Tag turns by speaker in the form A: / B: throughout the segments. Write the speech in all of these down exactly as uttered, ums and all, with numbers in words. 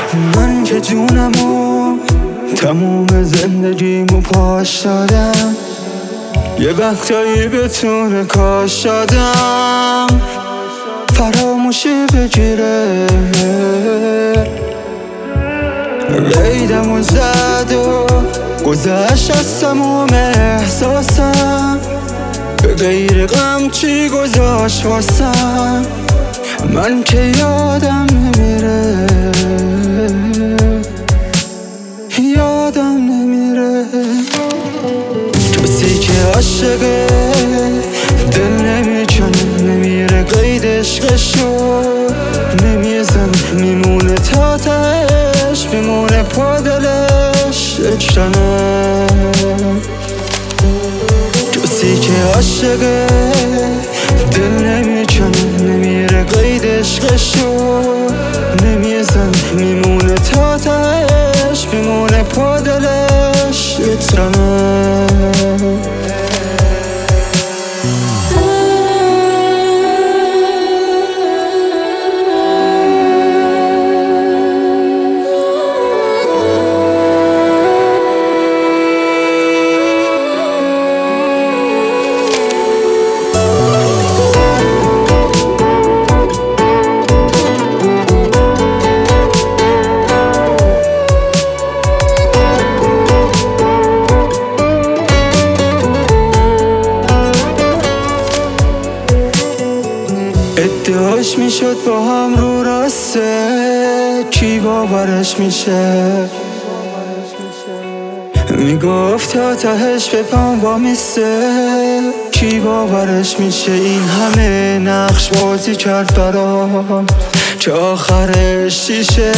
A: من که جونمو تموم زندگیمو پاش دادم، یه وقتایی بتونه کاش دادم فراموشی بگیره. قیدمو زد و گذشت از تموم احساسم، به غیر غم چی گذاشت واسم، من که یادم نمیره، یادم نمیره. کسی که عاشقه دل نمیکنه، نمیره قید عشقشو نمیزن، میمونه تا تهش، میمونه پا دلش اکشنه. کسی که عاشقه دل نمیکنه، نمیره قید عشقشو نمیزن، میمونه تا تهش، میمونه پا دلش اکشنه. ادعاش میشد با هم رو راسته، کی باورش میشه؟ میگفت تا تهش به پام وامیسته، کی باورش میشه؟ این همه نقش بازی کرد برام که آخرش چیشه؟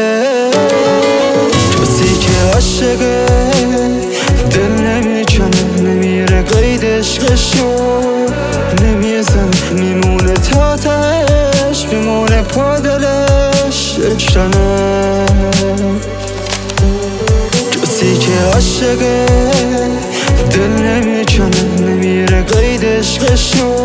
A: کسی که عاشقه دل نمیکنه، نمیره قید عشقشو نمیزن، میمونه تا تهش، میمونه پا دلش اکشنه. کسی که عاشقه دل نمیکنه، نمیره قید عشقشو